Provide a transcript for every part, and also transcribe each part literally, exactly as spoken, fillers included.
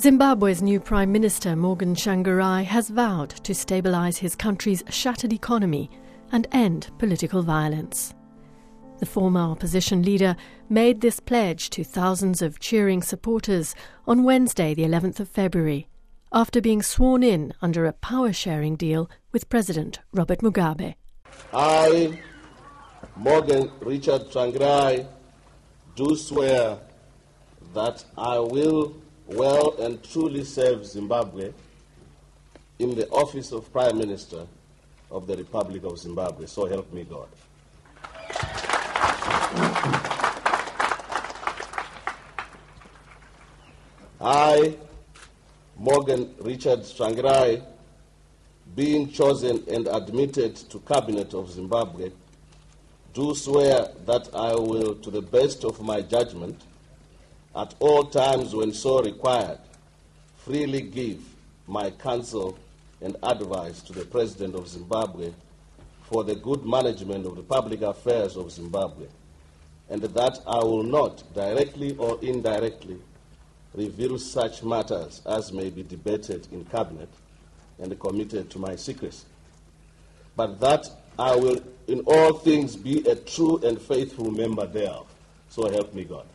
Zimbabwe's new Prime Minister, Morgan Tsvangirai, has vowed to stabilise his country's shattered economy and end political violence. The former opposition leader made this pledge to thousands of cheering supporters on Wednesday, the eleventh of February, after being sworn in under a power-sharing deal with President Robert Mugabe. I, Morgan Richard Tsvangirai, do swear that I will well and truly serve Zimbabwe in the office of Prime Minister of the Republic of Zimbabwe. So help me God. I, Morgan Richard Tsvangirai, being chosen and admitted to Cabinet of Zimbabwe, do swear that I will, to the best of my judgment, at all times when so required, freely give my counsel and advice to the President of Zimbabwe for the good management of the public affairs of Zimbabwe, and that I will not, directly or indirectly, reveal such matters as may be debated in Cabinet and committed to my secrecy, but that I will in all things be a true and faithful member thereof. So help me God.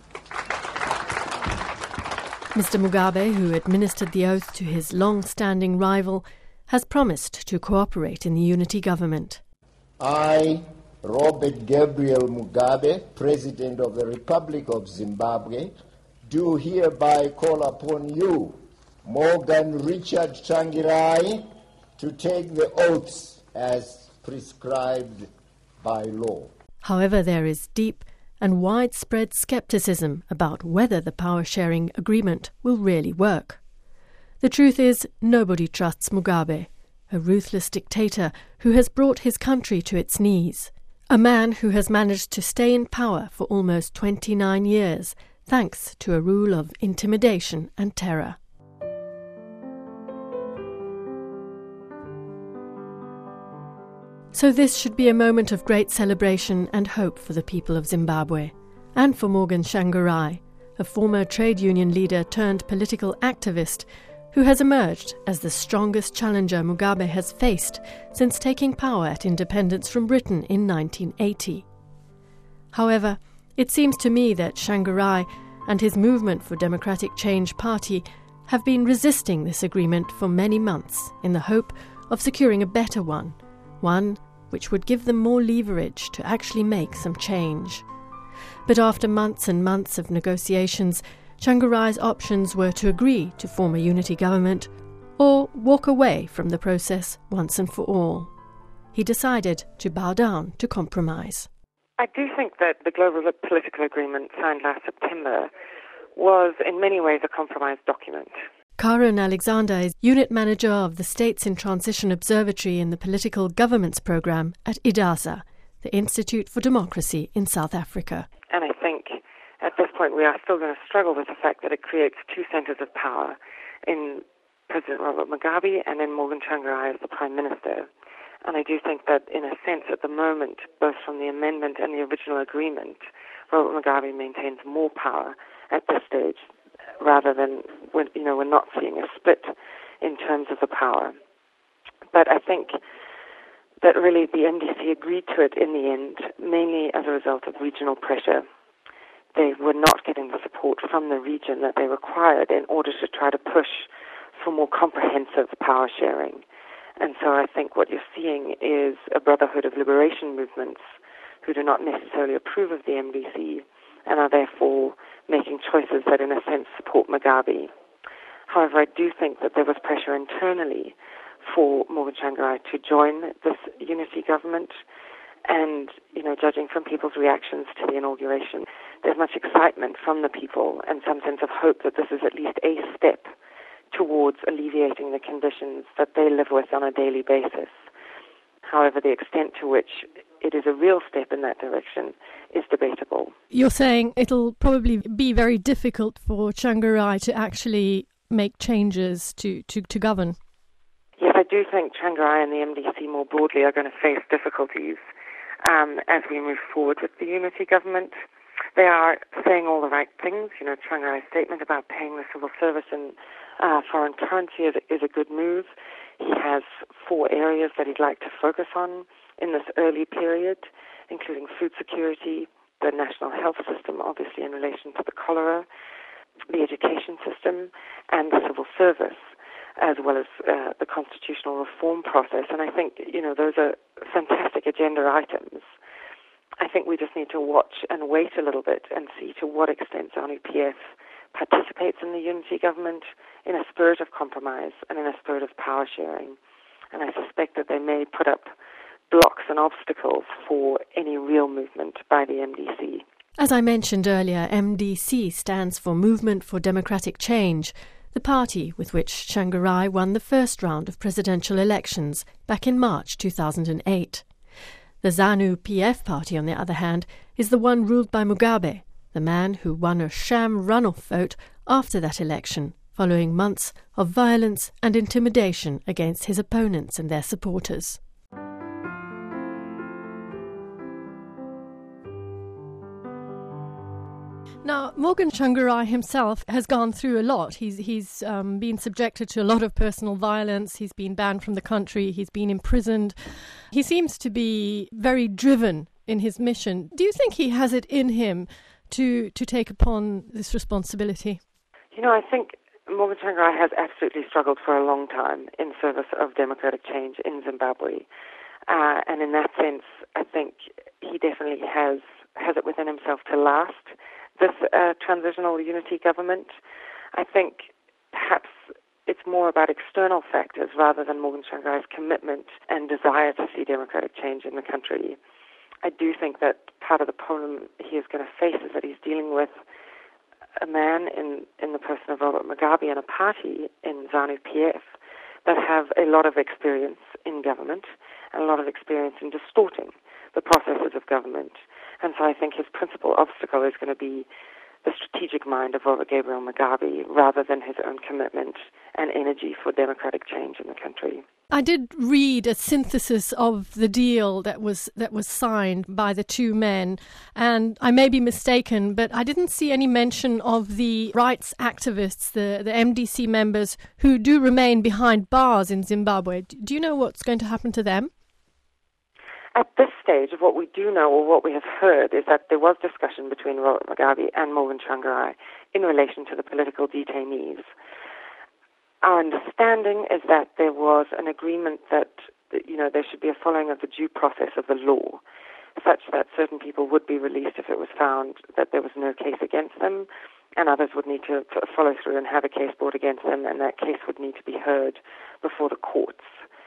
Mister Mugabe, who administered the oath to his long-standing rival, has promised to cooperate in the unity government. I, Robert Gabriel Mugabe, President of the Republic of Zimbabwe, do hereby call upon you, Morgan Richard Tsvangirai, to take the oaths as prescribed by law. However, there is deep and widespread scepticism about whether the power-sharing agreement will really work. The truth is, nobody trusts Mugabe, a ruthless dictator who has brought his country to its knees, a man who has managed to stay in power for almost twenty-nine years, thanks to a rule of intimidation and terror. So this should be a moment of great celebration and hope for the people of Zimbabwe, and for Morgan Tsvangirai, a former trade union leader turned political activist who has emerged as the strongest challenger Mugabe has faced since taking power at independence from Britain in nineteen eighty. However, it seems to me that Tsvangirai and his Movement for Democratic Change party have been resisting this agreement for many months in the hope of securing a better one, one which would give them more leverage to actually make some change. But after months and months of negotiations, Tsvangirai's options were to agree to form a unity government or walk away from the process once and for all. He decided to bow down to compromise. I do think that the global political agreement signed last September was in many ways a compromise document. Karen Alexander is Unit Manager of the States in Transition Observatory in the Political Governance Programme at IDASA, the Institute for Democracy in South Africa. And I think at this point we are still going to struggle with the fact that it creates two centres of power in President Robert Mugabe and in Morgan Tsvangirai as the Prime Minister. And I do think that in a sense at the moment, both from the amendment and the original agreement, Robert Mugabe maintains more power at this stage, rather than, when, you know, we're not seeing a split in terms of the power. But I think that really the M D C agreed to it in the end, mainly as a result of regional pressure. They were not getting the support from the region that they required in order to try to push for more comprehensive power sharing. And so I think what you're seeing is a brotherhood of liberation movements who do not necessarily approve of the M D C and are therefore making choices that in a sense support Mugabe. However, I do think that there was pressure internally for Morgan Tsvangirai to join this unity government, and, you know, judging from people's reactions to the inauguration, there's much excitement from the people and some sense of hope that this is at least a step towards alleviating the conditions that they live with on a daily basis. However, the extent to which it is a real step in that direction is debatable. You're saying it'll probably be very difficult for Tsvangirai to actually make changes to, to, to govern. Yes, I do think Tsvangirai and the M D C more broadly are going to face difficulties um, as we move forward with the unity government. They are saying all the right things. You know, Tsvangarai's statement about paying the civil service in uh, foreign currency is, is a good move. He has four areas that he'd like to focus on in this early period, including food security, the national health system, obviously in relation to the cholera, the education system, and the civil service, as well as uh, the constitutional reform process. And I think, you know, those are fantastic agenda items. I think we just need to watch and wait a little bit and see to what extent ZANU-P F participates in the unity government in a spirit of compromise and in a spirit of power sharing. And I suspect that they may put up blocks and obstacles for any real movement by the M D C. As I mentioned earlier, M D C stands for Movement for Democratic Change, the party with which Tsvangirai won the first round of presidential elections back in March two thousand eight. The ZANU-P F party, on the other hand, is the one ruled by Mugabe, the man who won a sham runoff vote after that election, following months of violence and intimidation against his opponents and their supporters. Now, Morgan Tsvangirai himself has gone through a lot. He's he's um, been subjected to a lot of personal violence. He's been banned from the country. He's been imprisoned. He seems to be very driven in his mission. Do you think he has it in him to to take upon this responsibility? You know, I think Morgan Tsvangirai has absolutely struggled for a long time in service of democratic change in Zimbabwe. Uh, and in that sense, I think he definitely has, has it within himself to last this uh, transitional unity government. I think perhaps it's more about external factors rather than Morgan Tsvangarai's commitment and desire to see democratic change in the country. I do think that part of the problem he is going to face is that he's dealing with a man in, in the person of Robert Mugabe and a party in ZANU-P F that have a lot of experience in government and a lot of experience in distorting the processes of government. And so I think his principal obstacle is going to be the strategic mind of Robert Gabriel Mugabe rather than his own commitment and energy for democratic change in the country. I did read a synthesis of the deal that was that was signed by the two men, and I may be mistaken, but I didn't see any mention of the rights activists, the, the M D C members who do remain behind bars in Zimbabwe. Do you know what's going to happen to them? At this stage, what we do know, or what we have heard, is that there was discussion between Robert Mugabe and Morgan Tsvangirai in relation to the political detainees. Our understanding is that there was an agreement that, you know, there should be a following of the due process of the law, such that certain people would be released if it was found that there was no case against them, and others would need to follow through and have a case brought against them, and that case would need to be heard before the courts.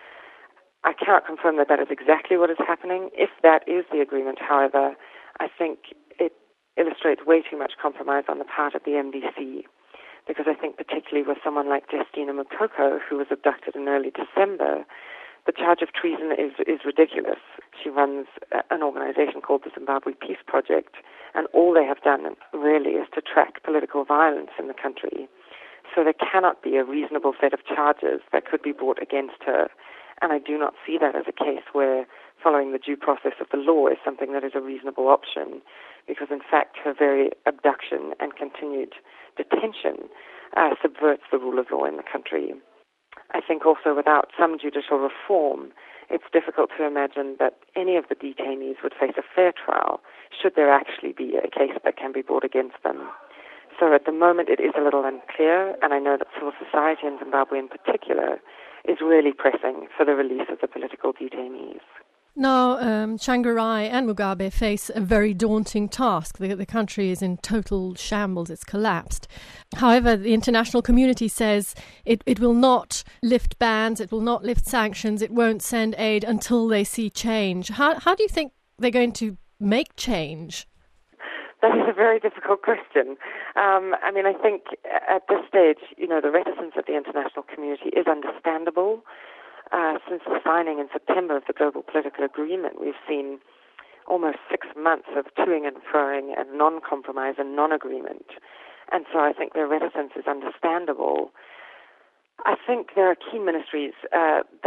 I cannot confirm that that is exactly what is happening. If that is the agreement, however, I think it illustrates way too much compromise on the part of the M D C, because I think particularly with someone like Justina Mutoko, who was abducted in early December, the charge of treason is, is ridiculous. She runs an organization called the Zimbabwe Peace Project, and all they have done really is to track political violence in the country. So there cannot be a reasonable set of charges that could be brought against her. And I do not see that as a case where following the due process of the law is something that is a reasonable option, because in fact her very abduction and continued detention uh, subverts the rule of law in the country. I think also without some judicial reform, it's difficult to imagine that any of the detainees would face a fair trial should there actually be a case that can be brought against them. So at the moment it is a little unclear, and I know that civil society in Zimbabwe in particular is really pressing for the release of the political detainees. Now, um, Tsvangirai and Mugabe face a very daunting task. The, the country is in total shambles. It's collapsed. However, the international community says it, it will not lift bans, it will not lift sanctions, it won't send aid until they see change. How, how do you think they're going to make change? That is a very difficult question. Um, I mean, I think at this stage, you know, the reticence of the international community is understandable. Uh, since the signing in September of the Global Political Agreement, we've seen almost six months of toing and froing and non-compromise and non-agreement. And so I think their reticence is understandable. I think there are key ministries uh, that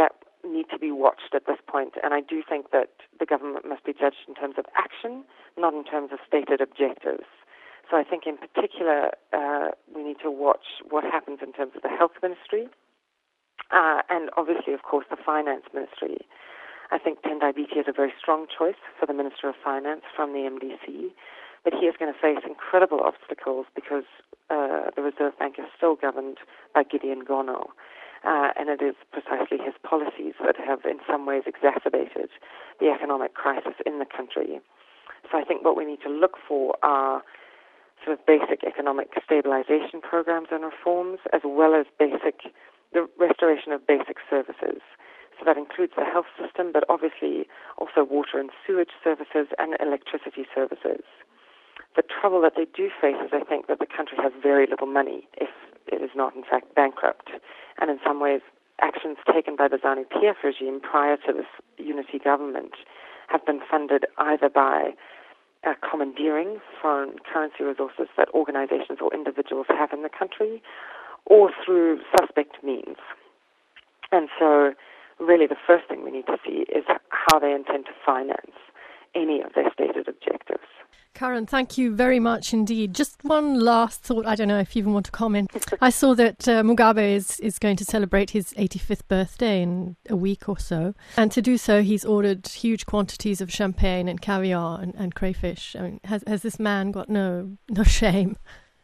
need to be watched at this point, and I do think that the government must be judged in terms of action, not in terms of stated objectives. So I think in particular uh, we need to watch what happens in terms of the health ministry uh, and obviously, of course, the finance ministry. I think Tendai Biti is a very strong choice for the Minister of Finance from the M D C, but he is going to face incredible obstacles because uh, the Reserve Bank is still governed by Gideon Gono, uh, and it is precisely his policies that have in some ways exacerbated the economic crisis in the country. So I think what we need to look for are sort of basic economic stabilization programs and reforms, as well as basic the restoration of basic services. So that includes the health system, but obviously also water and sewage services and electricity services. The trouble that they do face is, I think, that the country has very little money if it is not, in fact, bankrupt. And in some ways, actions taken by the ZANU-P F regime prior to this unity government have been funded either by uh, commandeering foreign currency resources that organizations or individuals have in the country, or through suspect means. And so, really, the first thing we need to see is how they intend to finance any of their stated objectives. Karen, thank you very much indeed. Just one last thought. I don't know if you even want to comment. I saw that uh, Mugabe is, is going to celebrate his eighty-fifth birthday in a week or so. And to do so, he's ordered huge quantities of champagne and caviar and, and crayfish. I mean, has, has this man got no no shame?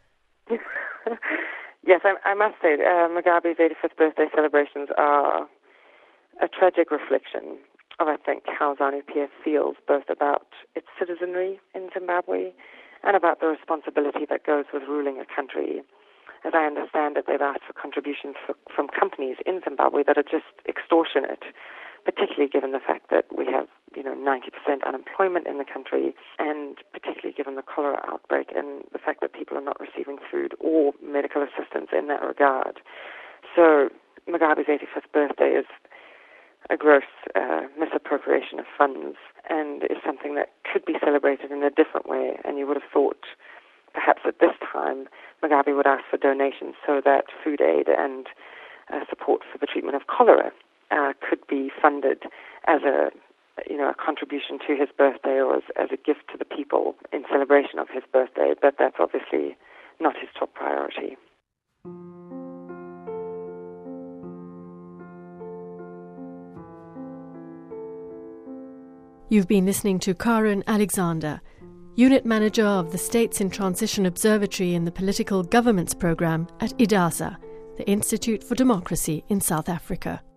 Yes, I, I must say, uh, Mugabe's eighty-fifth birthday celebrations are a tragic reflection of, I think, how ZANU-P F feels both about its citizenry in Zimbabwe and about the responsibility that goes with ruling a country. As I understand it, they've asked for contributions for, from companies in Zimbabwe that are just extortionate, particularly given the fact that we have, you know, ninety percent unemployment in the country, and particularly given the cholera outbreak and the fact that people are not receiving food or medical assistance in that regard. So Mugabe's eighty-fifth birthday is a gross uh, misappropriation of funds and is something that could be celebrated in a different way. And you would have thought perhaps at this time Mugabe would ask for donations so that food aid and uh, support for the treatment of cholera uh, could be funded as a you know a contribution to his birthday or as, as a gift to the people in celebration of his birthday. But that's obviously not his top priority. You've been listening to Karen Alexander, Unit Manager of the States in Transition Observatory in the Political Governments Programme at IDASA, the Institute for Democracy in South Africa.